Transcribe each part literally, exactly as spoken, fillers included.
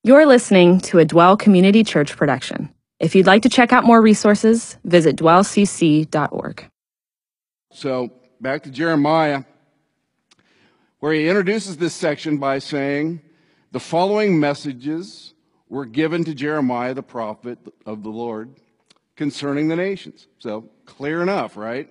You're listening to a Dwell Community Church production. If you'd like to check out more resources, visit dwell c c dot org. So, back to Jeremiah, where he introduces this section by saying, the following messages were given to Jeremiah, the prophet of the Lord, concerning the nations. So, clear enough, right?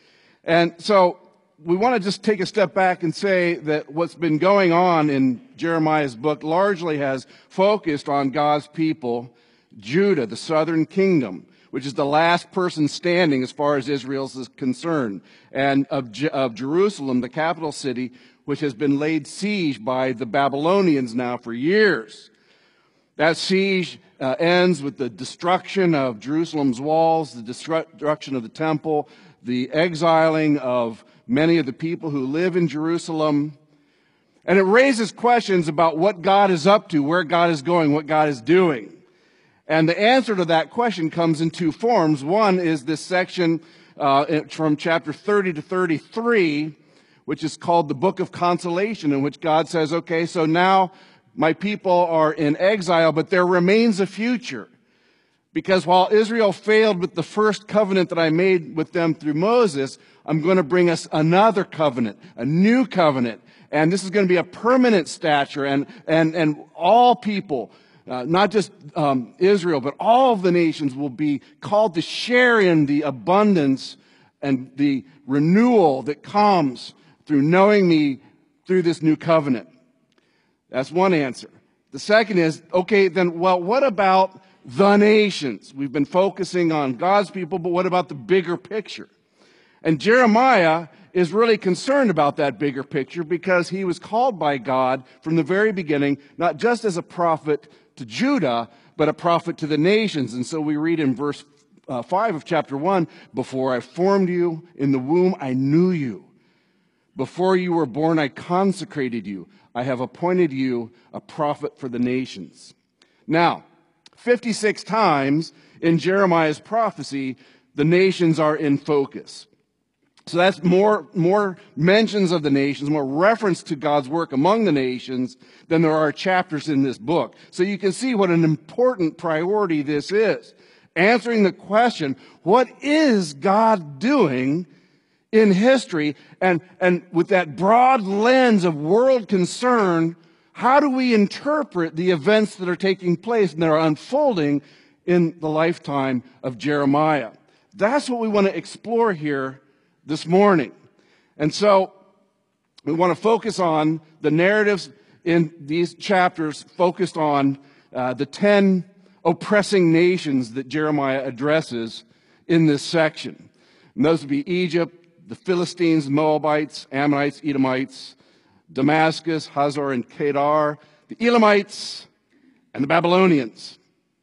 And so, we want to just take a step back and say that what's been going on in Jeremiah's book largely has focused on God's people, Judah, the southern kingdom, which is the last person standing as far as Israel is concerned, and of, Je- of Jerusalem, the capital city, which has been laid siege by the Babylonians now for years. That siege uh, ends with the destruction of Jerusalem's walls, the destruction of the temple, the exiling of many of the people who live in Jerusalem. And it raises questions about what God is up to, where God is going, what God is doing. And the answer to that question comes in two forms. One is this section uh, from chapter thirty to thirty-three, which is called the Book of Consolation, in which God says, okay, so now my people are in exile, but there remains a future. Because while Israel failed with the first covenant that I made with them through Moses, I'm going to bring us another covenant, a new covenant. And this is going to be a permanent stature, and, and, and all people, uh, not just um, Israel, but all of the nations will be called to share in the abundance and the renewal that comes through knowing me through this new covenant. That's one answer. The second is, okay, then, well, what about the nations? We've been focusing on God's people, but what about the bigger picture? And Jeremiah is really concerned about that bigger picture because he was called by God from the very beginning, not just as a prophet to Judah, but a prophet to the nations. And so we read in verse uh, five of chapter one, before I formed you in the womb, I knew you. Before you were born, I consecrated you. I have appointed you a prophet for the nations. Now, fifty-six times in Jeremiah's prophecy, the nations are in focus. So that's more, more mentions of the nations, more reference to God's work among the nations than there are chapters in this book. So you can see what an important priority this is. Answering the question, what is God doing in history? And, and with that broad lens of world concern, how do we interpret the events that are taking place and that are unfolding in the lifetime of Jeremiah? That's what we want to explore here this morning. And so we want to focus on the narratives in these chapters focused on uh, the ten oppressing nations that Jeremiah addresses in this section. And those would be Egypt, the Philistines, Moabites, Ammonites, Edomites, Damascus, Hazor, and Kedar, the Elamites, and the Babylonians.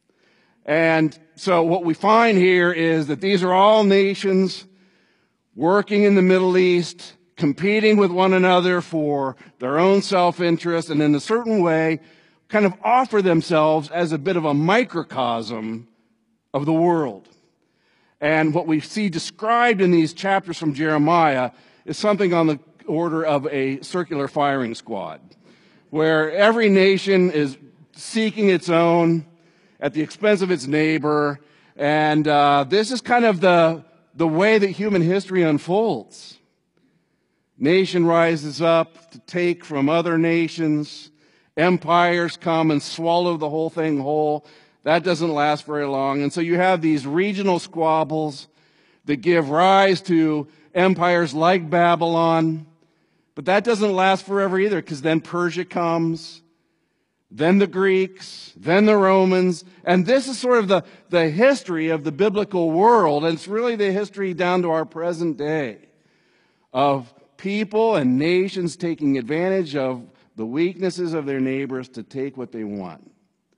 And so what we find here is that these are all nations working in the Middle East, competing with one another for their own self-interest, and in a certain way, kind of offer themselves as a bit of a microcosm of the world. And what we see described in these chapters from Jeremiah is something on the order of a circular firing squad, where every nation is seeking its own at the expense of its neighbor. And uh, this is kind of the, the way that human history unfolds. Nation rises up to take from other nations. Empires come and swallow the whole thing whole. That doesn't last very long. And so you have these regional squabbles that give rise to empires like Babylon. But that doesn't last forever either, because then Persia comes, then the Greeks, then the Romans. And this is sort of the, the history of the biblical world. And it's really the history down to our present day of people and nations taking advantage of the weaknesses of their neighbors to take what they want.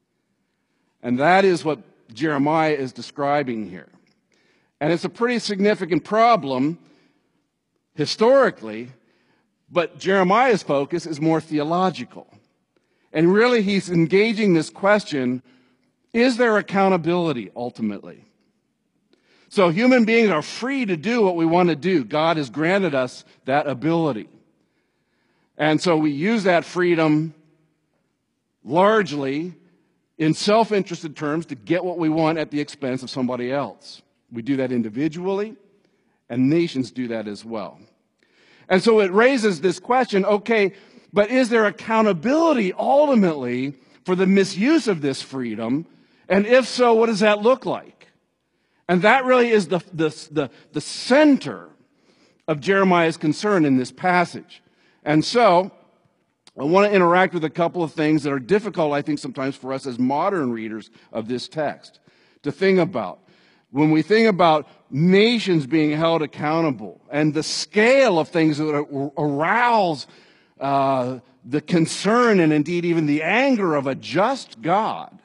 And that is what Jeremiah is describing here. And it's a pretty significant problem historically, but Jeremiah's focus is more theological. And really he's engaging this question, is there accountability ultimately? So human beings are free to do what we want to do. God has granted us that ability. And so we use that freedom largely in self-interested terms to get what we want at the expense of somebody else. We do that individually, and nations do that as well. And so it raises this question, okay, but is there accountability ultimately for the misuse of this freedom? And if so, what does that look like? And that really is the, the, the, the center of Jeremiah's concern in this passage. And so I want to interact with a couple of things that are difficult, I think, sometimes for us as modern readers of this text to think about. When we think about nations being held accountable and the scale of things that arouse uh, the concern and indeed even the anger of a just God,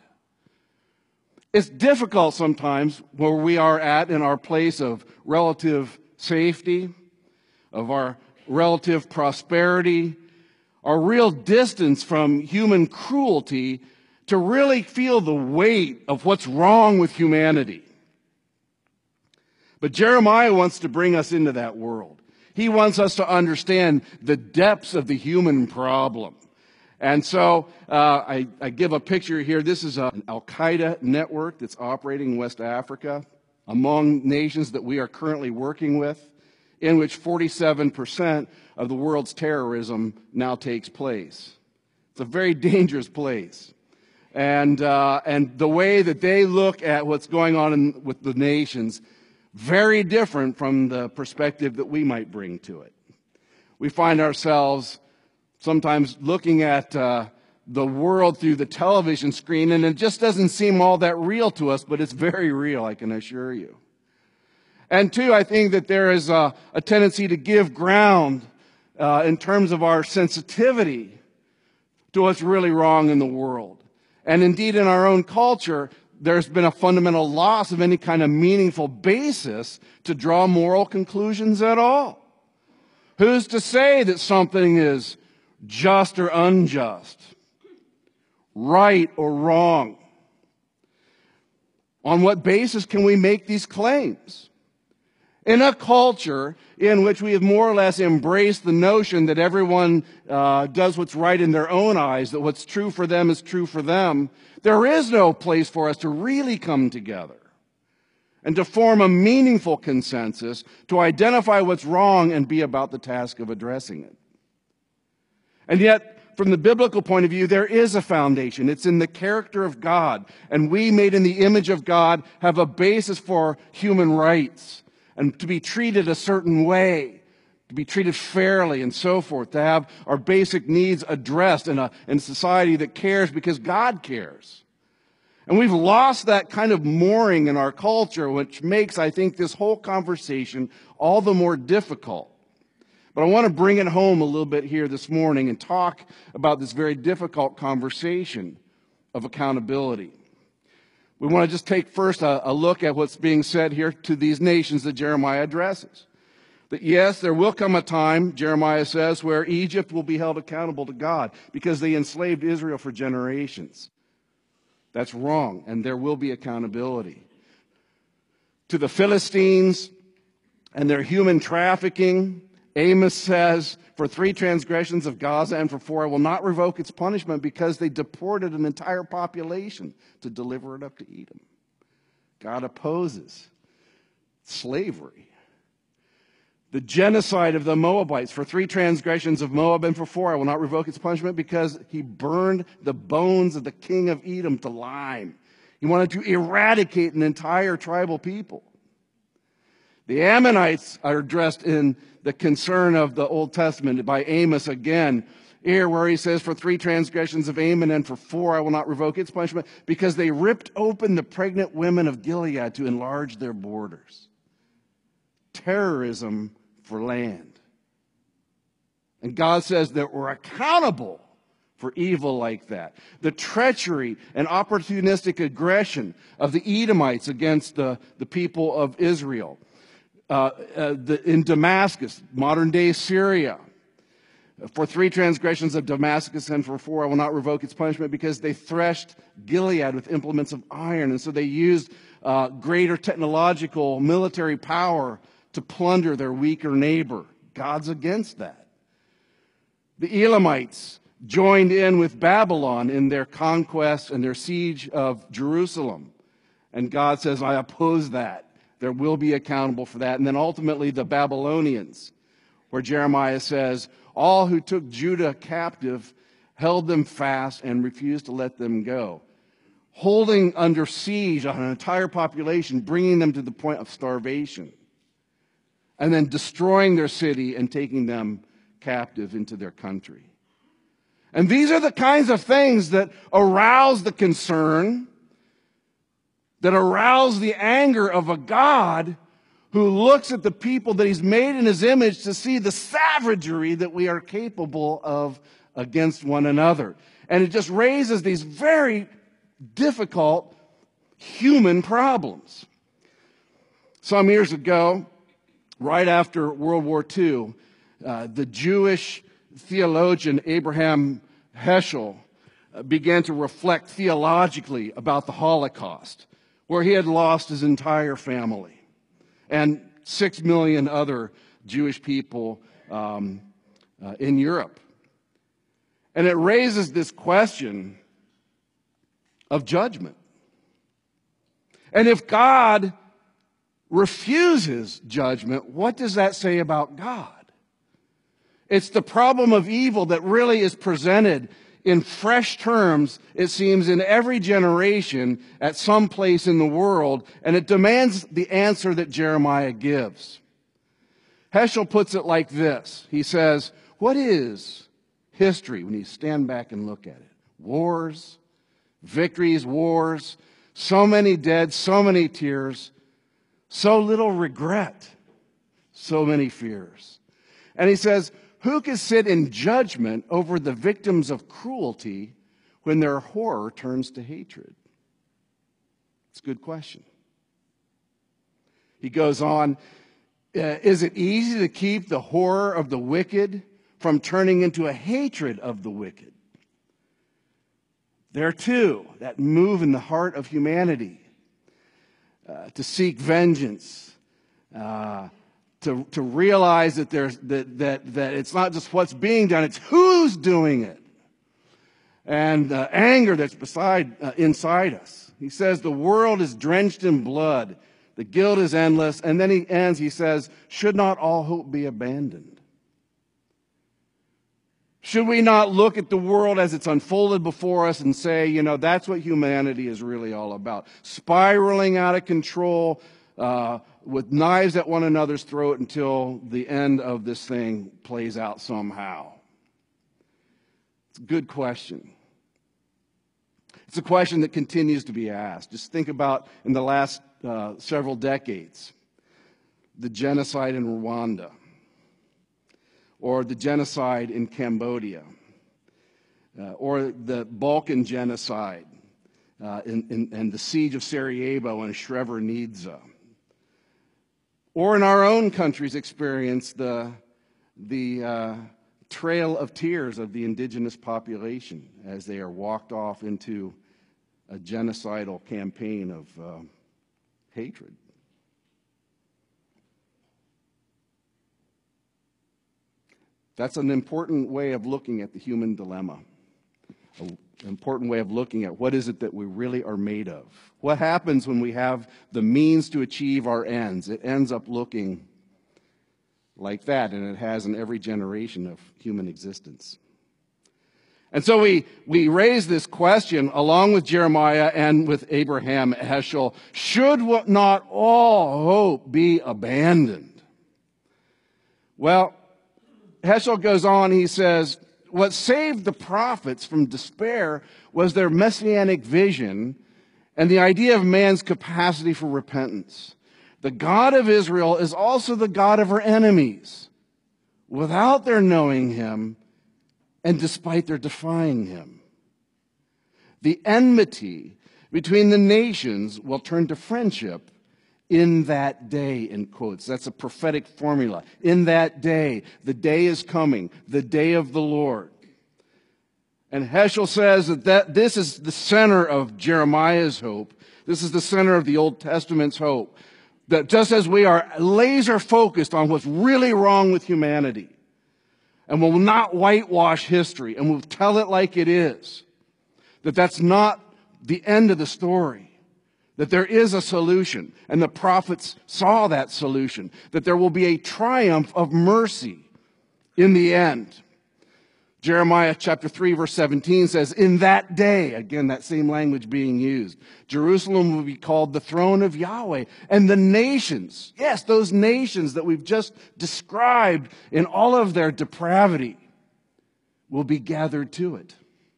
it's difficult sometimes where we are at in our place of relative safety, of our relative prosperity, our real distance from human cruelty, to really feel the weight of what's wrong with humanity. But Jeremiah wants to bring us into that world. He wants us to understand the depths of the human problem. And so uh, I, I give a picture here. This is an Al-Qaeda network that's operating in West Africa among nations that we are currently working with, in which forty-seven percent of the world's terrorism now takes place. It's a very dangerous place. And, uh, and the way that they look at what's going on in, with the nations, very different from the perspective that we might bring to it. We find ourselves sometimes looking at uh, the world through the television screen, and it just doesn't seem all that real to us, but it's very real, I can assure you. And two, I think that there is a, a tendency to give ground uh, in terms of our sensitivity to what's really wrong in the world. And indeed, in our own culture, there's been a fundamental loss of any kind of meaningful basis to draw moral conclusions at all. Who's to say that something is just or unjust, right or wrong? On what basis can we make these claims? In a culture in which we have more or less embraced the notion that everyone uh, does what's right in their own eyes, that what's true for them is true for them, there is no place for us to really come together and to form a meaningful consensus to identify what's wrong and be about the task of addressing it. And yet, from the biblical point of view, there is a foundation. It's in the character of God. And we, made in the image of God, have a basis for human rights and to be treated a certain way, to be treated fairly and so forth, to have our basic needs addressed in a, in a society that cares because God cares. And we've lost that kind of mooring in our culture, which makes, I think, this whole conversation all the more difficult. But I want to bring it home a little bit here this morning and talk about this very difficult conversation of accountability. We want to just take first a, a look at what's being said here to these nations that Jeremiah addresses. That yes, there will come a time, Jeremiah says, where Egypt will be held accountable to God because they enslaved Israel for generations. That's wrong, and there will be accountability. To the Philistines and their human trafficking, Amos says, for three transgressions of Gaza and for four, I will not revoke its punishment because they deported an entire population to deliver it up to Edom. God opposes slavery. The genocide of the Moabites, for three transgressions of Moab and for four, I will not revoke its punishment because he burned the bones of the king of Edom to lime. He wanted to eradicate an entire tribal people. The Ammonites are addressed in the concern of the Old Testament by Amos again, here where he says, for three transgressions of Ammon and for four I will not revoke its punishment, because they ripped open the pregnant women of Gilead to enlarge their borders. Terrorism for land. And God says that we're accountable for evil like that. The treachery and opportunistic aggression of the Edomites against the, the people of Israel. Uh, uh, the, in Damascus, modern-day Syria, for three transgressions of Damascus and for four I will not revoke its punishment because they threshed Gilead with implements of iron. And so they used uh, greater technological military power to plunder their weaker neighbor. God's against that. The Elamites, joined in with Babylon in their conquest and their siege of Jerusalem. And God says, I oppose that. There will be accountable for that. And then ultimately the Babylonians, where Jeremiah says, all who took Judah captive held them fast and refused to let them go, holding under siege an entire population, bringing them to the point of starvation, and then destroying their city and taking them captive into their country. And these are the kinds of things that arouse the concern, that arouse the anger of a God who looks at the people that he's made in his image to see the savagery that we are capable of against one another. And it just raises these very difficult human problems. Some years ago, right after World War Two, uh, the Jewish theologian Abraham Heschel uh, began to reflect theologically about the Holocaust, where he had lost his entire family and six million other Jewish people um, uh, in Europe. And it raises this question of judgment. And if God refuses judgment, what does that say about God? It's the problem of evil that really is presented in fresh terms, it seems, in every generation at some place in the world, and it demands the answer that Jeremiah gives. Heschel puts it like this. He says, what is history when you stand back and look at it? Wars, victories, wars, so many dead, so many tears, so little regret, so many fears. And he says, who can sit in judgment over the victims of cruelty when their horror turns to hatred? It's a good question. He goes on, uh, is it easy to keep the horror of the wicked from turning into a hatred of the wicked? There too, that move in the heart of humanity uh, to seek vengeance, uh, To, to realize that there's that, that that it's not just what's being done, it's who's doing it. And uh, anger that's beside uh, inside us. He says the world is drenched in blood. The guilt is endless. And then he ends, he says, should not all hope be abandoned? Should we not look at the world as it's unfolded before us and say, you know, that's what humanity is really all about. Spiraling out of control, uh, with knives at one another's throat until the end of this thing plays out somehow? It's a good question. It's a question that continues to be asked. Just think about in the last uh, several decades, the genocide in Rwanda, or the genocide in Cambodia, uh, or the Balkan genocide uh, in, in, and the siege of Sarajevo and Srebrenica. Or in our own country's experience, the, the uh, trail of tears of the indigenous population as they are walked off into a genocidal campaign of uh, hatred. That's an important way of looking at the human dilemma. An important way of looking at what is it that we really are made of. What happens when we have the means to achieve our ends? It ends up looking like that, and it has in every generation of human existence. And so we, we raise this question along with Jeremiah and with Abraham Heschel. Should not all hope be abandoned? Well, Heschel goes on, he says, what saved the prophets from despair was their messianic vision and the idea of man's capacity for repentance. The God of Israel is also the God of our enemies, without their knowing him and despite their defying him. The enmity between the nations will turn to friendship in that day, in quotes. That's a prophetic formula. In that day, the day is coming, the day of the Lord. And Heschel says that, that this is the center of Jeremiah's hope. This is the center of the Old Testament's hope. That just as we are laser focused on what's really wrong with humanity, and will not whitewash history, and will tell it like it is. That that's not the end of the story. That there is a solution, and the prophets saw that solution. That there will be a triumph of mercy in the end. Jeremiah chapter three verse seventeen says, in that day, again that same language being used, Jerusalem will be called the throne of Yahweh, and the nations, yes, those nations that we've just described in all of their depravity, will be gathered to it.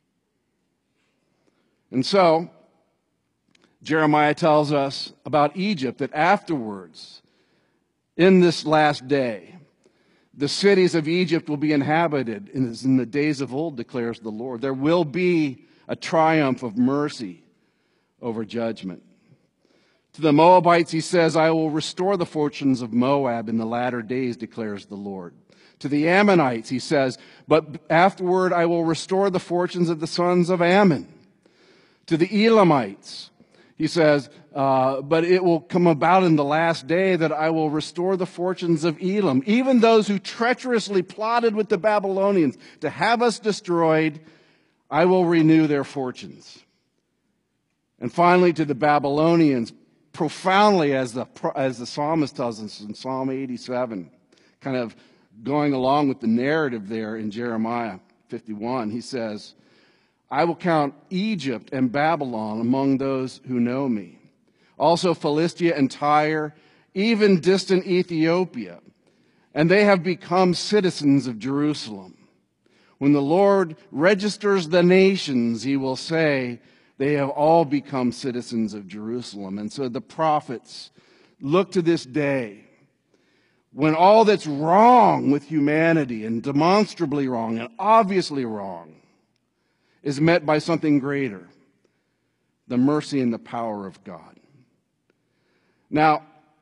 And so, Jeremiah tells us about Egypt, that afterwards, in this last day, the cities of Egypt will be inhabited in the days of old, declares the Lord. There will be a triumph of mercy over judgment. To the Moabites, he says, I will restore the fortunes of Moab in the latter days, declares the Lord. To the Ammonites, he says, but afterward I will restore the fortunes of the sons of Ammon. To the Elamites, he says, uh, but it will come about in the last day that I will restore the fortunes of Elam. Even those who treacherously plotted with the Babylonians to have us destroyed, I will renew their fortunes. And finally, to the Babylonians, profoundly, as the, as the psalmist tells us in Psalm eighty-seven, kind of going along with the narrative there in Jeremiah fifty-one, he says, I will count Egypt and Babylon among those who know me. Also Philistia and Tyre, even distant Ethiopia. And they have become citizens of Jerusalem. When the Lord registers the nations, he will say, they have all become citizens of Jerusalem. And so the prophets look to this day when all that's wrong with humanity, and demonstrably wrong and obviously wrong, is met by something greater, the mercy and the power of God. Now,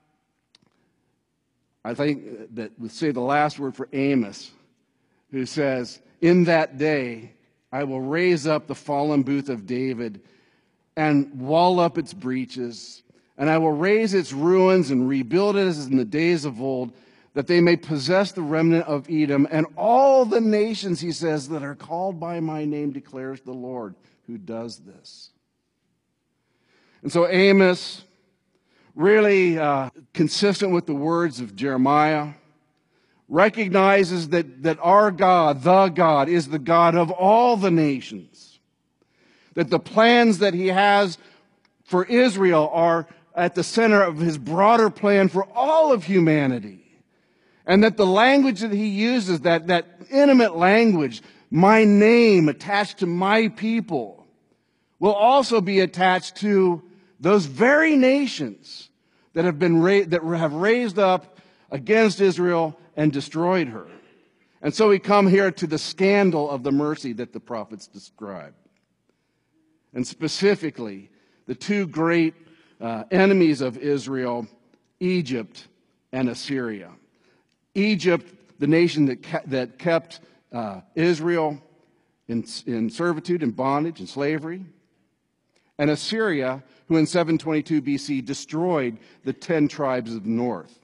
I think that we say the last word for Amos, who says, in that day I will raise up the fallen booth of David and wall up its breaches, and I will raise its ruins and rebuild it as in the days of old, that they may possess the remnant of Edom, and all the nations, he says, that are called by my name, declares the Lord, who does this. And so Amos, really uh, consistent with the words of Jeremiah, recognizes that, that our God, the God, is the God of all the nations. That the plans that he has for Israel are at the center of his broader plan for all of humanity. And that the language that he uses, that, that intimate language, my name attached to my people, will also be attached to those very nations that have been ra- that have raised up against Israel and destroyed her. And so we come here to the scandal of the mercy that the prophets describe. And specifically, the two great uh, enemies of Israel, Egypt and Assyria. Egypt, the nation that kept, that kept uh, Israel in, in servitude and bondage and slavery. And Assyria, who in seven twenty-two B C destroyed the ten tribes of the north.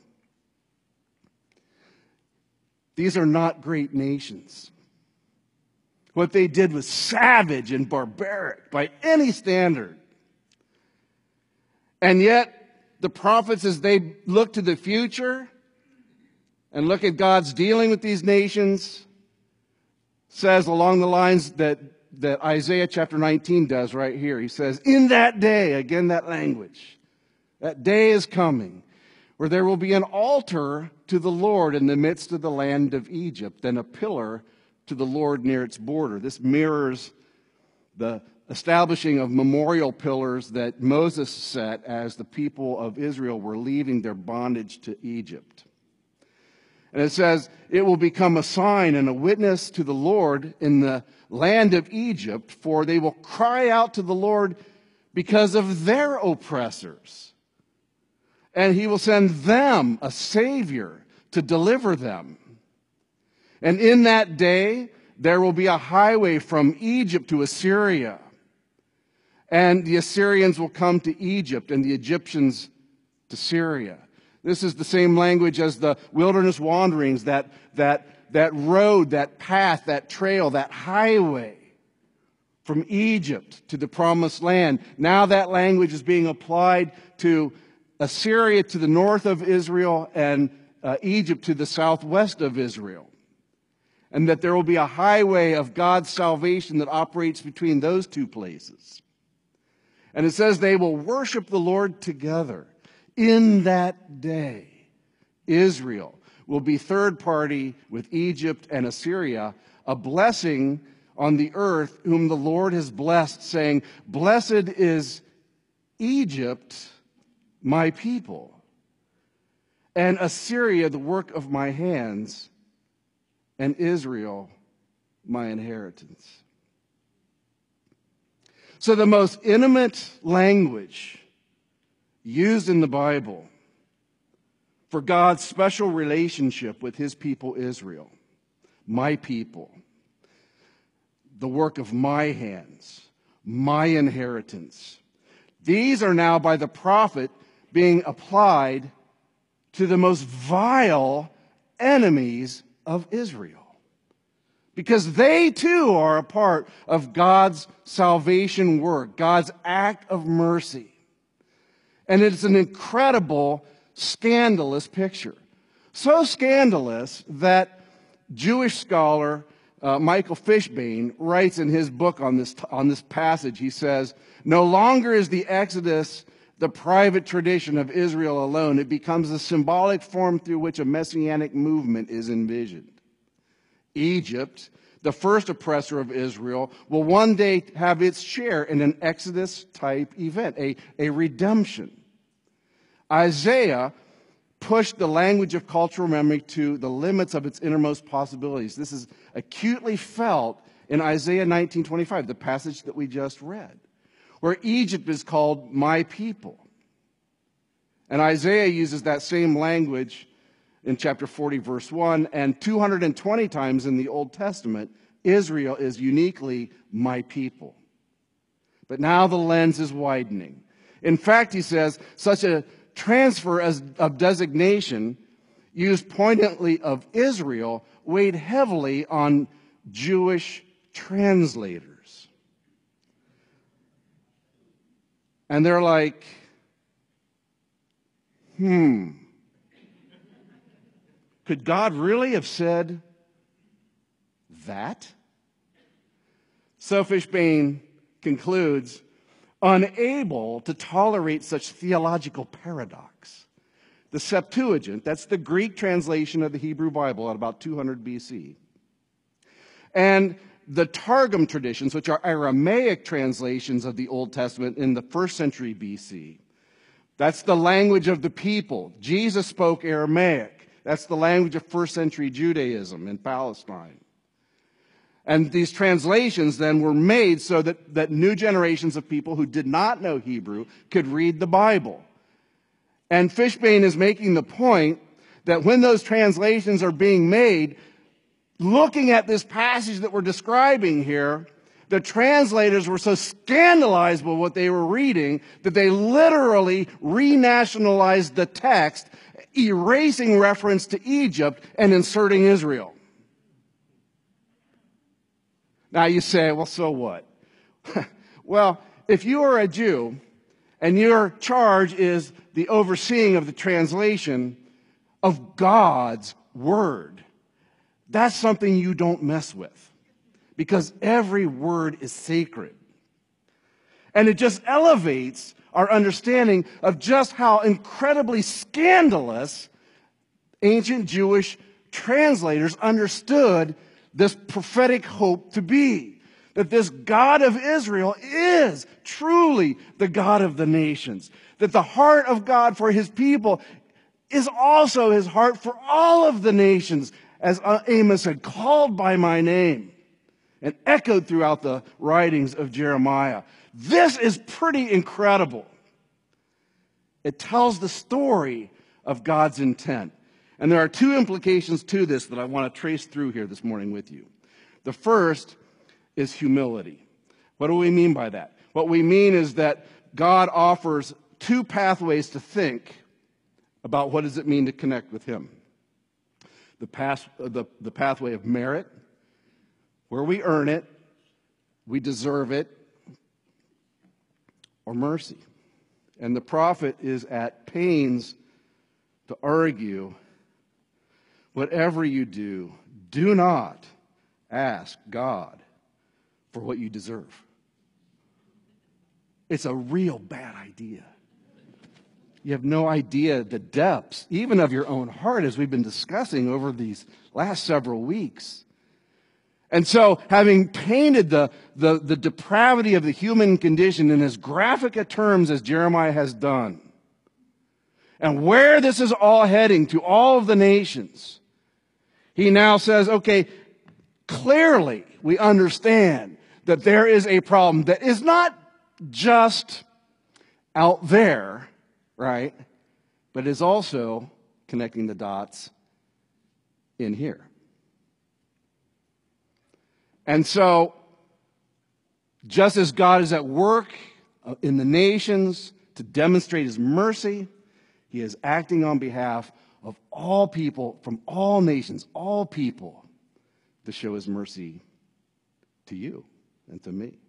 These are not great nations. What they did was savage and barbaric by any standard. And yet, the prophets, as they look to the future and look at God's dealing with these nations, says along the lines that, that Isaiah chapter nineteen does right here. He says, in that day, again that language, that day is coming, where there will be an altar to the Lord in the midst of the land of Egypt, and a pillar to the Lord near its border. This mirrors the establishing of memorial pillars that Moses set as the people of Israel were leaving their bondage to Egypt. And it says, it will become a sign and a witness to the Lord in the land of Egypt, for they will cry out to the Lord because of their oppressors. And he will send them a Savior to deliver them. And in that day, there will be a highway from Egypt to Assyria. And the Assyrians will come to Egypt, and the Egyptians to Syria. This is the same language as the wilderness wanderings that, that that road, that path, that trail, that highway from Egypt to the promised land. Now that language is being applied to Assyria to the north of Israel and uh, Egypt to the southwest of Israel. And that there will be a highway of God's salvation that operates between those two places. And it says they will worship the Lord together. In that day, Israel will be third party with Egypt and Assyria, a blessing on the earth whom the Lord has blessed, saying, "Blessed is Egypt, my people, and Assyria, the work of my hands, and Israel, my inheritance." So the most intimate language used in the Bible for God's special relationship with his people Israel, my people, the work of my hands, my inheritance. These are now by the prophet being applied to the most vile enemies of Israel. Because they too are a part of God's salvation work, God's act of mercy. And it's an incredible, scandalous picture. So scandalous that Jewish scholar uh, Michael Fishbane writes in his book on this, on this passage, he says, "No longer is the Exodus the private tradition of Israel alone. It becomes a symbolic form through which a messianic movement is envisioned. Egypt, the first oppressor of Israel, will one day have its share in an Exodus-type event, a, a redemption. Isaiah pushed the language of cultural memory to the limits of its innermost possibilities. This is acutely felt in Isaiah nineteen twenty-five, the passage that we just read, where Egypt is called my people. And Isaiah uses that same language in chapter forty, verse one, and two hundred twenty times in the Old Testament, Israel is uniquely my people. But now the lens is widening. In fact, he says, such a transfer as of designation used poignantly of Israel weighed heavily on Jewish translators. And they're like, hmm, could God really have said that? So Fishbane concludes, unable to tolerate such theological paradox. The Septuagint, that's the Greek translation of the Hebrew Bible at about two hundred B C, and the Targum traditions, which are Aramaic translations of the Old Testament in the first century B C. That's the language of the people. Jesus spoke Aramaic. That's the language of first century Judaism in Palestine. And these translations then were made so that, that new generations of people who did not know Hebrew could read the Bible. And Fishbane is making the point that when those translations are being made, looking at this passage that we're describing here, the translators were so scandalized by what they were reading that they literally renationalized the text, erasing reference to Egypt and inserting Israel. Now you say, well, so what? Well, if you are a Jew and your charge is the overseeing of the translation of God's word, that's something you don't mess with, because every word is sacred. And it just elevates our understanding of just how incredibly scandalous ancient Jewish translators understood this prophetic hope to be. That this God of Israel is truly the God of the nations. That the heart of God for his people is also his heart for all of the nations, as Amos said, called by my name, and echoed throughout the writings of Jeremiah. This is pretty incredible. It tells the story of God's intent. And there are two implications to this that I want to trace through here this morning with you. The first is humility. What do we mean by that? What we mean is that God offers two pathways to think about what does it mean to connect with him. the, path, the, the pathway of merit, where we earn it, we deserve it, or mercy. And the prophet is at pains to argue, whatever you do, do not ask God for what you deserve. It's a real bad idea. You have no idea the depths, even of your own heart, as we've been discussing over these last several weeks. And so, having painted the, the, the depravity of the human condition in as graphic a terms as Jeremiah has done, and where this is all heading to all of the nations, he now says, okay, clearly we understand that there is a problem that is not just out there, right, but is also connecting the dots in here. And so, just as God is at work in the nations to demonstrate his mercy, he is acting on behalf of all people from all nations, all people, to show his mercy to you and to me.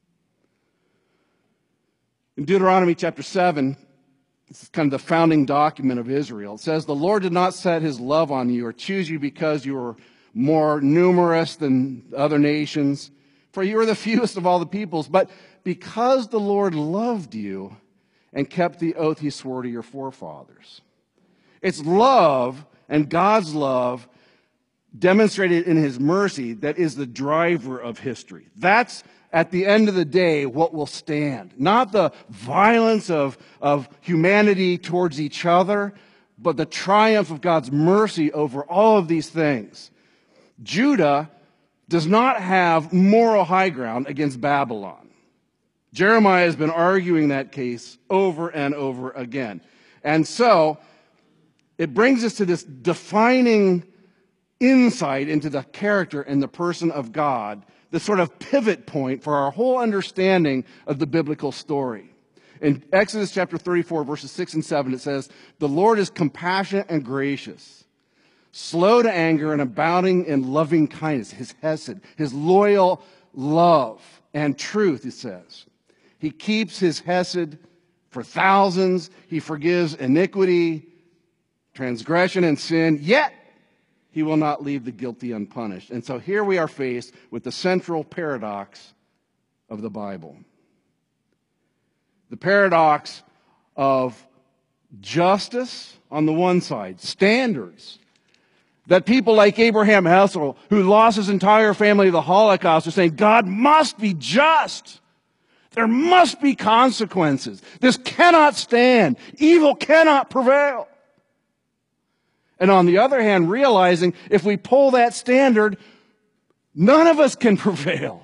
In Deuteronomy chapter seven, this is kind of the founding document of Israel. It says, the Lord did not set his love on you or choose you because you were more numerous than other nations, for you are the fewest of all the peoples, but because the Lord loved you and kept the oath he swore to your forefathers. It's love and God's love demonstrated in his mercy that is the driver of history. That's, at the end of the day, what will stand. Not the violence of, of humanity towards each other, but the triumph of God's mercy over all of these things. Judah does not have moral high ground against Babylon. Jeremiah has been arguing that case over and over again. And so, it brings us to this defining insight into the character and the person of God, the sort of pivot point for our whole understanding of the biblical story. In Exodus chapter thirty-four, verses six and seven, it says, the Lord is compassionate and gracious, slow to anger and abounding in loving kindness, his hesed, his loyal love and truth, it says. He keeps his hesed for thousands. He forgives iniquity, transgression, and sin, yet he will not leave the guilty unpunished. And so here we are faced with the central paradox of the Bible. The paradox of justice on the one side, standards that people like Abraham Hessel, who lost his entire family to the Holocaust, are saying, God must be just. There must be consequences. This cannot stand. Evil cannot prevail. And on the other hand, realizing if we pull that standard, none of us can prevail.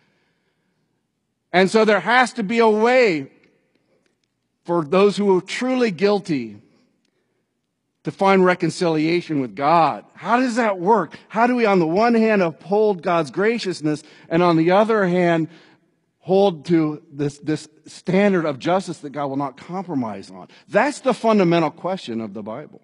And so there has to be a way for those who are truly guilty to find reconciliation with God. How does that work? How do we, on the one hand, uphold God's graciousness, and on the other hand, hold to this, this standard of justice that God will not compromise on? That's the fundamental question of the Bible.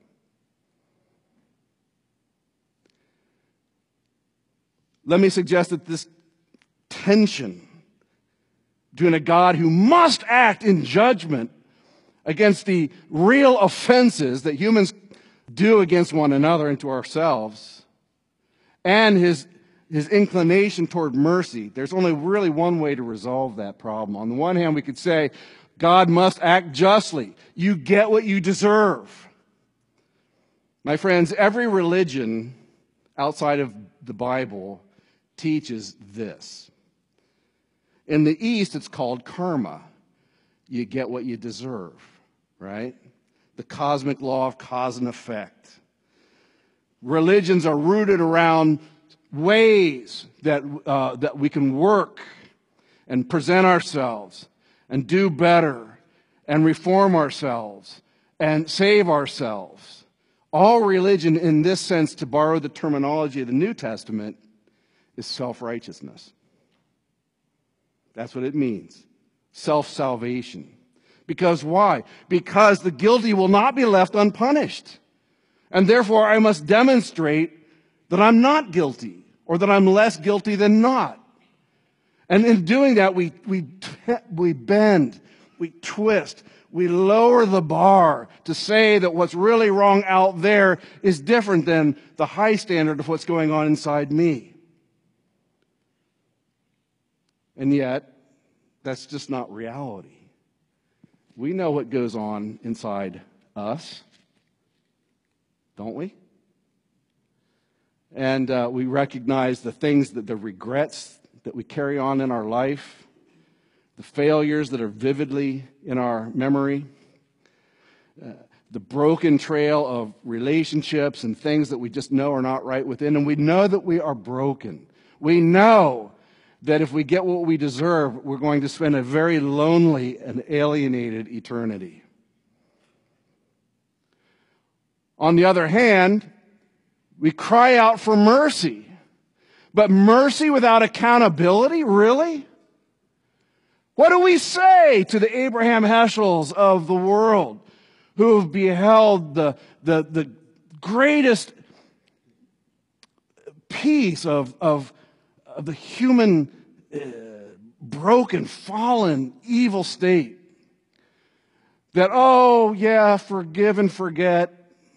Let me suggest that this tension between a God who must act in judgment against the real offenses that humans do against one another and to ourselves, and his, his inclination toward mercy, there's only really one way to resolve that problem. On the one hand, we could say, God must act justly. You get what you deserve. My friends, every religion outside of the Bible teaches this. In the East, it's called karma. You get what you deserve, right? The cosmic law of cause and effect. Religions are rooted around ways that, uh, that we can work and present ourselves and do better and reform ourselves and save ourselves. All religion, in this sense, to borrow the terminology of the New Testament, is self-righteousness. That's what it means. Self-salvation. Because why? Because the guilty will not be left unpunished. And therefore, I must demonstrate that I'm not guilty or that I'm less guilty than not. And in doing that, we, we, we bend, we twist, we lower the bar to say that what's really wrong out there is different than the high standard of what's going on inside me. And yet, that's just not reality. We know what goes on inside us, don't we? And uh, we recognize the things, that the regrets that we carry on in our life, the failures that are vividly in our memory, uh, the broken trail of relationships and things that we just know are not right within. And we know that we are broken. We know that if we get what we deserve, we're going to spend a very lonely and alienated eternity. On the other hand, we cry out for mercy. But mercy without accountability? Really? What do we say to the Abraham Heschels of the world who have beheld the, the, the greatest piece of, of, of the human uh, broken, fallen, evil state? That, oh, yeah, forgive and forget,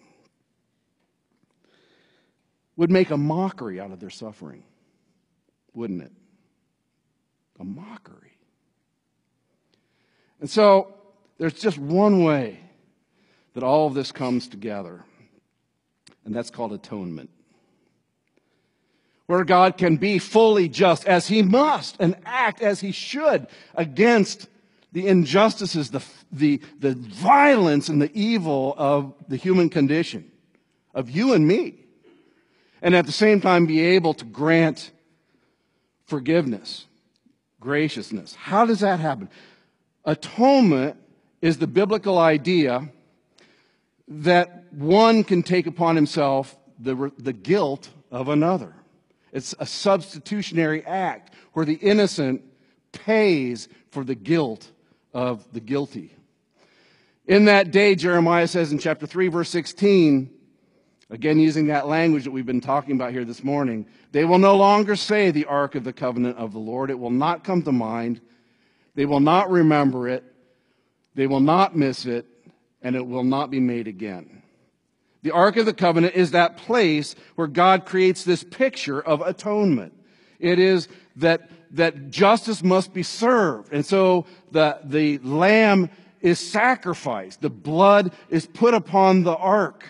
would make a mockery out of their suffering, wouldn't it? A mockery. And so there's just one way that all of this comes together, and that's called atonement. Where God can be fully just as he must and act as he should against the injustices, the, the, the violence and the evil of the human condition, of you and me. And at the same time be able to grant forgiveness, graciousness. How does that happen? Atonement is the biblical idea that one can take upon himself the, the guilt of another. It's a substitutionary act where the innocent pays for the guilt of the guilty. In that day, Jeremiah says in chapter three, verse sixteen, again, using that language that we've been talking about here this morning, they will no longer say the ark of the covenant of the Lord. It will not come to mind. They will not remember it. They will not miss it, and it will not be made again. The ark of the covenant is that place where God creates this picture of atonement. It is that, that justice must be served. And so the, the lamb is sacrificed. The blood is put upon the ark.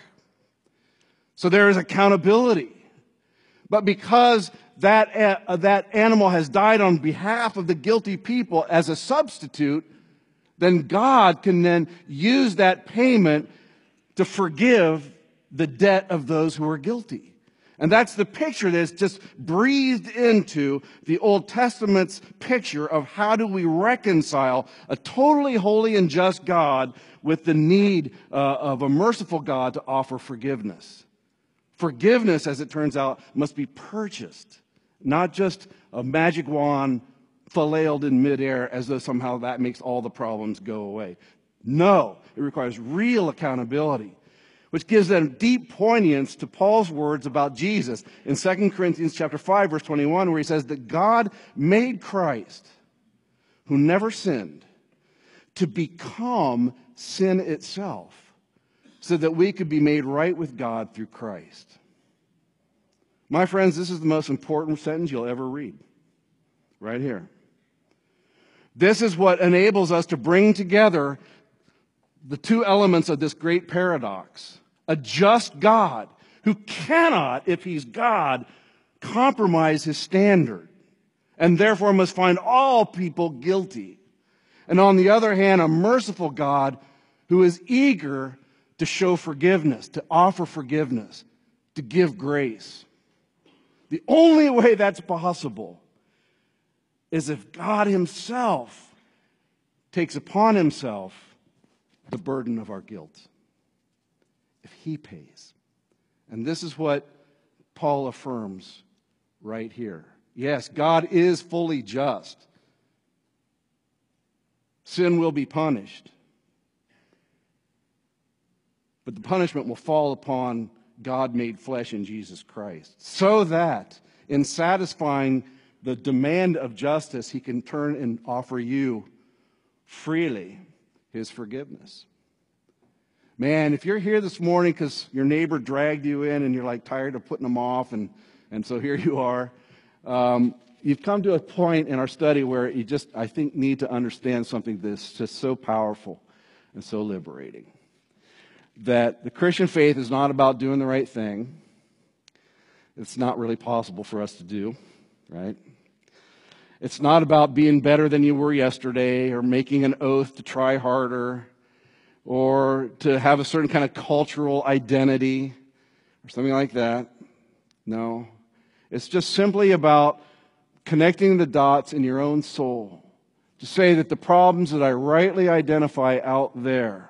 So there is accountability. But because that, uh, that animal has died on behalf of the guilty people as a substitute, then God can then use that payment to forgive the debt of those who are guilty. And that's the picture that's just breathed into the Old Testament's picture of how do we reconcile a totally holy and just God with the need uh, of a merciful God to offer forgiveness. Forgiveness, as it turns out, must be purchased, not just a magic wand flailed in midair as though somehow that makes all the problems go away. No, it requires real accountability, which gives them deep poignance to Paul's words about Jesus in Second Corinthians chapter five, verse twenty-one, where he says that God made Christ, who never sinned, to become sin itself, so that we could be made right with God through Christ. My friends, this is the most important sentence you'll ever read. Right here. This is what enables us to bring together the two elements of this great paradox. A just God who cannot, if he's God, compromise his standard, and therefore must find all people guilty. And on the other hand, a merciful God who is eager to show forgiveness, to offer forgiveness, to give grace. The only way that's possible is if God himself takes upon himself the burden of our guilt. If he pays. And this is what Paul affirms right here. Yes, God is fully just. Sin will be punished. But the punishment will fall upon God made flesh in Jesus Christ, so that in satisfying the demand of justice, he can turn and offer you freely his forgiveness. Man, if you're here this morning because your neighbor dragged you in and you're like tired of putting them off, and, and so here you are, um, you've come to a point in our study where you just, I think, need to understand something that's just so powerful and so liberating. That the Christian faith is not about doing the right thing. It's not really possible for us to do, right? It's not about being better than you were yesterday or making an oath to try harder or to have a certain kind of cultural identity or something like that. No. It's just simply about connecting the dots in your own soul to say that the problems that I rightly identify out there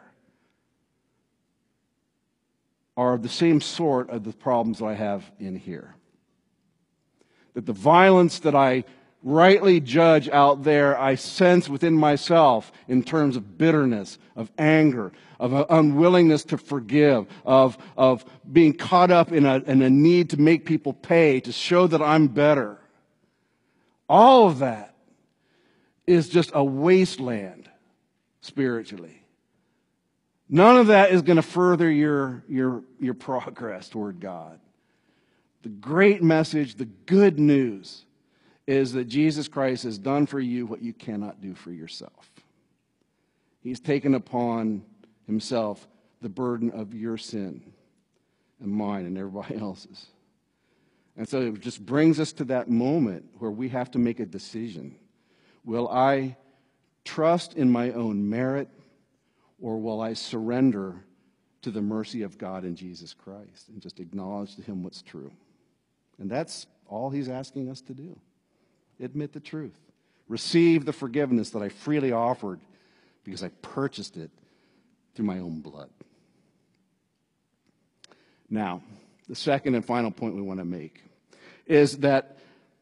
are the same sort of the problems that I have in here. That the violence that I rightly judge out there, I sense within myself in terms of bitterness, of anger, of an unwillingness to forgive, of, of being caught up in a, in a need to make people pay, to show that I'm better. All of that is just a wasteland spiritually. None of that is going to further your, your, your progress toward God. The great message, the good news, is that Jesus Christ has done for you what you cannot do for yourself. He's taken upon himself the burden of your sin and mine and everybody else's. And so it just brings us to that moment where we have to make a decision. Will I trust in my own merit, or will I surrender to the mercy of God in Jesus Christ and just acknowledge to him what's true? And that's all he's asking us to do. Admit the truth. Receive the forgiveness that I freely offered because I purchased it through my own blood. Now, the second and final point we want to make is that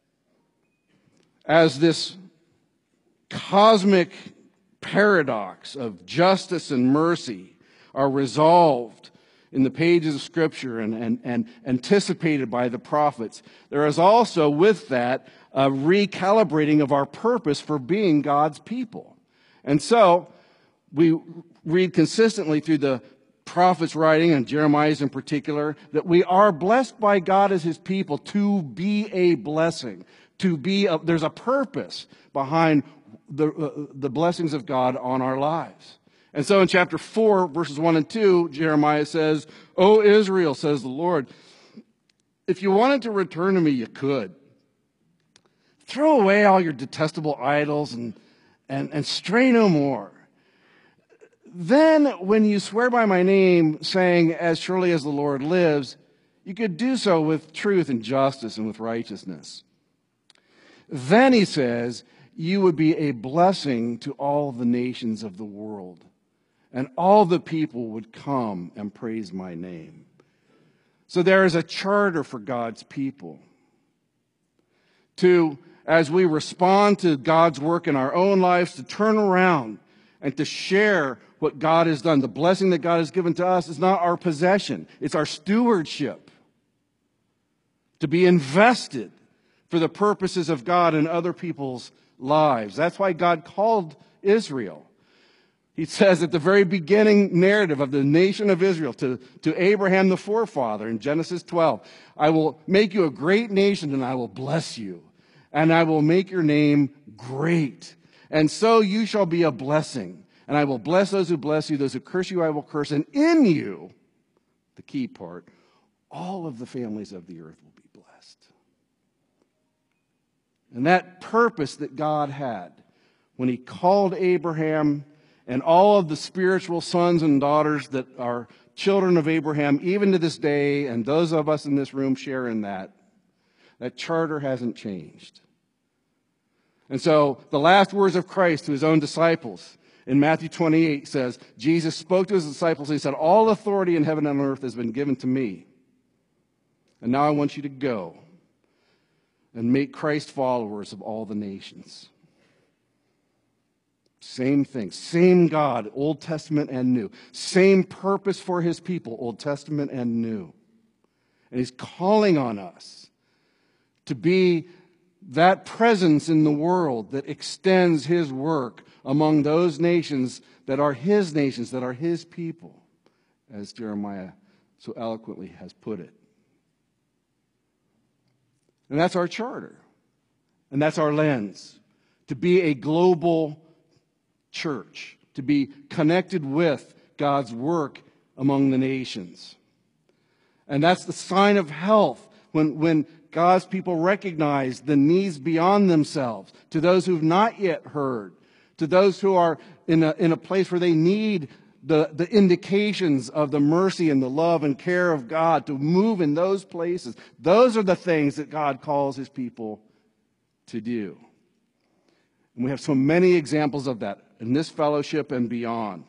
as this cosmic paradox of justice and mercy are resolved in the pages of Scripture and, and, and anticipated by the prophets, there is also with that a recalibrating of our purpose for being God's people. And so we read consistently through the prophets' writing, and Jeremiah's in particular, that we are blessed by God as his people to be a blessing, to be a, there's a purpose behind the, uh, the blessings of God on our lives. And so in chapter four, verses one and two, Jeremiah says, "O Israel, says the Lord, if you wanted to return to me, you could. Throw away all your detestable idols and, and, and stray no more. Then when you swear by my name, saying, as surely as the Lord lives, you could do so with truth and justice and with righteousness. Then, he says, you would be a blessing to all the nations of the world, and all the people would come and praise my name." So there is a charter for God's people to, as we respond to God's work in our own lives, to turn around and to share what God has done. The blessing that God has given to us is not our possession. It's our stewardship. To be invested for the purposes of God in other people's lives. That's why God called Israel. He says at the very beginning narrative of the nation of Israel to, to Abraham the forefather in Genesis twelve, "I will make you a great nation and I will bless you, and I will make your name great. And so you shall be a blessing. And I will bless those who bless you, those who curse you I will curse, and in you," the key part, "all of the families of the earth will be blessed." And that purpose that God had when he called Abraham and all of the spiritual sons and daughters that are children of Abraham, even to this day, and those of us in this room share in that, that charter hasn't changed. And so the last words of Christ to his own disciples in Matthew twenty-eight says, Jesus spoke to his disciples and he said, "All authority in heaven and on earth has been given to me. And now I want you to go and make Christ followers of all the nations." Same thing. Same God, Old Testament and New. Same purpose for his people, Old Testament and New. And he's calling on us to be that presence in the world that extends his work among those nations that are his nations, that are his people, as Jeremiah so eloquently has put it. And that's our charter. And that's our lens. To be a global church. To be connected with God's work among the nations. And that's the sign of health when, when God's people recognize the needs beyond themselves, to those who've not yet heard, to those who are in a, in a place where they need the, the indications of the mercy and the love and care of God to move in those places. Those are the things that God calls his people to do. And we have so many examples of that in this fellowship and beyond.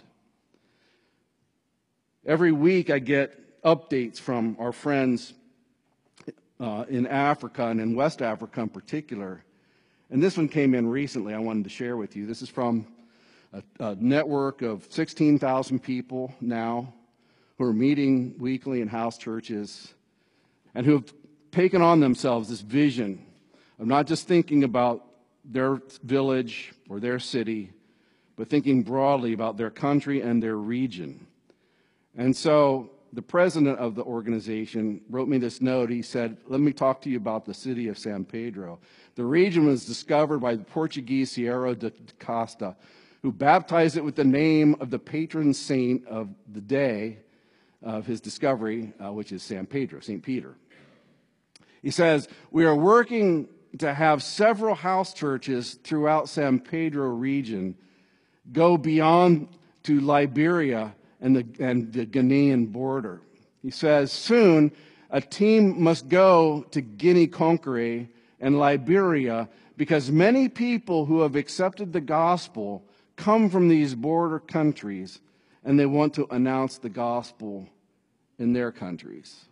Every week I get updates from our friends uh, in Africa and in West Africa in particular. And this one came in recently I wanted to share with you. This is from a, a network of sixteen thousand people now who are meeting weekly in house churches and who have taken on themselves this vision of not just thinking about their village or their city, but thinking broadly about their country and their region. And so the president of the organization wrote me this note. He said, let me talk to you about the city of San Pedro. The region was discovered by the Portuguese Sierra de Costa, who baptized it with the name of the patron saint of the day of his discovery, uh, which is San Pedro, Saint Peter. He says, we are working to have several house churches throughout San Pedro region go beyond to Liberia and the, and the Ghanaian border. He says, soon a team must go to Guinea-Conakry and Liberia because many people who have accepted the gospel come from these border countries and they want to announce the gospel in their countries.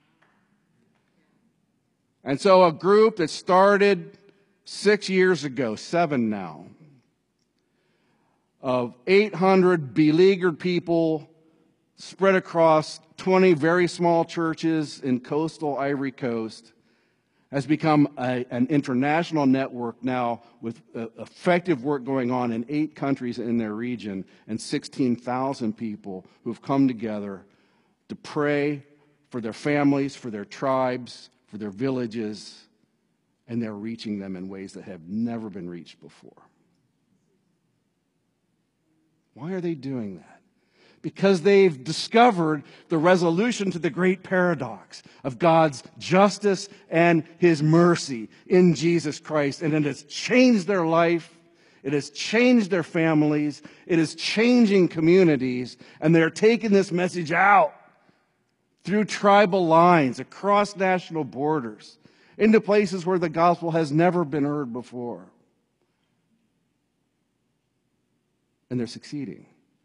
And so a group that started six years ago, seven now, of eight hundred beleaguered people spread across twenty very small churches in coastal Ivory Coast has become a, an international network now with uh, effective work going on in eight countries in their region and sixteen thousand people who have come together to pray for their families, for their tribes, for their villages, and they're reaching them in ways that have never been reached before. Why are they doing that? Because they've discovered the resolution to the great paradox of God's justice and his mercy in Jesus Christ. And it has changed their life. It has changed their families. It is changing communities. And they're taking this message out through tribal lines, across national borders, into places where the gospel has never been heard before. And they're succeeding.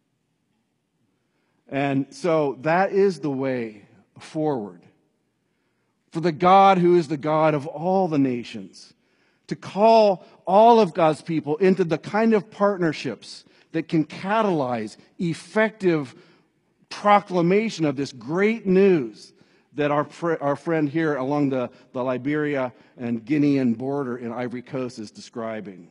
And so that is the way forward for the God who is the God of all the nations, to call all of God's people into the kind of partnerships that can catalyze effective proclamation of this great news that our, fr- our friend here along the, the Liberia and Guinean border in Ivory Coast is describing.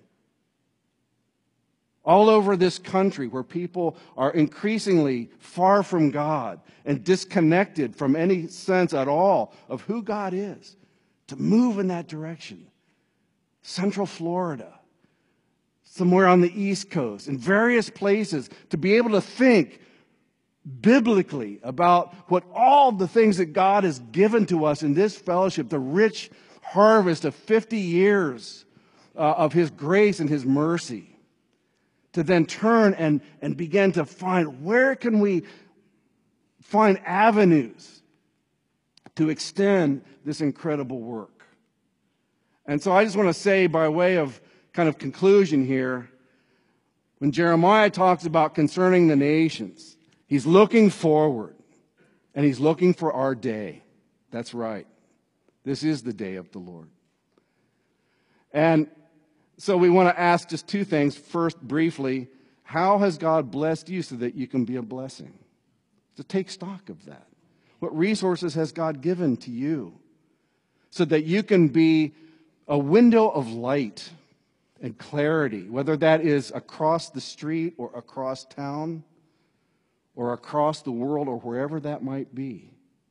All over this country where people are increasingly far from God and disconnected from any sense at all of who God is, to move in that direction. Central Florida, somewhere on the East Coast, in various places, to be able to think biblically about what all the things that God has given to us in this fellowship, the rich harvest of fifty years uh, of his grace and his mercy. To then turn and, and begin to find where can we find avenues to extend this incredible work. And so I just want to say by way of kind of conclusion here, when Jeremiah talks about concerning the nations, he's looking forward and he's looking for our day. That's right. This is the day of the Lord. And so we want to ask just two things. First, briefly, how has God blessed you so that you can be a blessing? To take stock of that. What resources has God given to you so that you can be a window of light and clarity, whether that is across the street or across town or across the world or wherever that might be?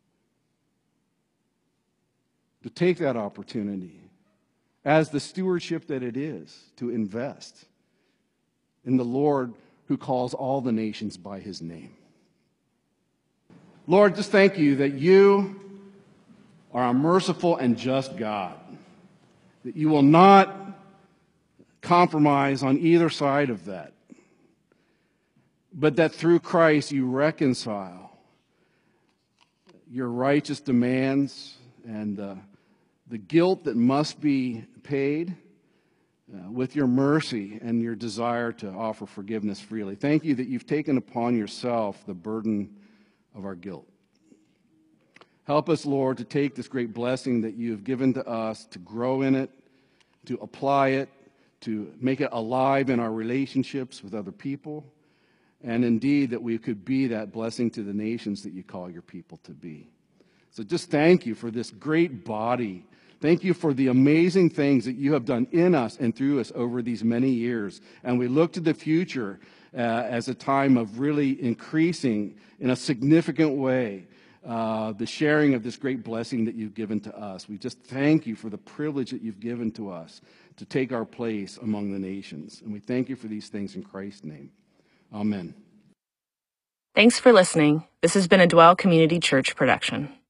To take that opportunity as the stewardship that it is to invest in the Lord who calls all the nations by his name. Lord, just thank you that you are a merciful and just God, that you will not compromise on either side of that, but that through Christ you reconcile your righteous demands and uh, the guilt that must be paid uh, with your mercy and your desire to offer forgiveness freely. Thank you that you've taken upon yourself the burden of our guilt. Help us, Lord, to take this great blessing that you have given to us, to grow in it, to apply it, to make it alive in our relationships with other people, and indeed that we could be that blessing to the nations that you call your people to be. So just thank you for this great body. Thank you for the amazing things that you have done in us and through us over these many years. And we look to the future uh, as a time of really increasing in a significant way uh, the sharing of this great blessing that you've given to us. We just thank you for the privilege that you've given to us to take our place among the nations. And we thank you for these things in Christ's name. Amen. Thanks for listening. This has been a Dwell Community Church production.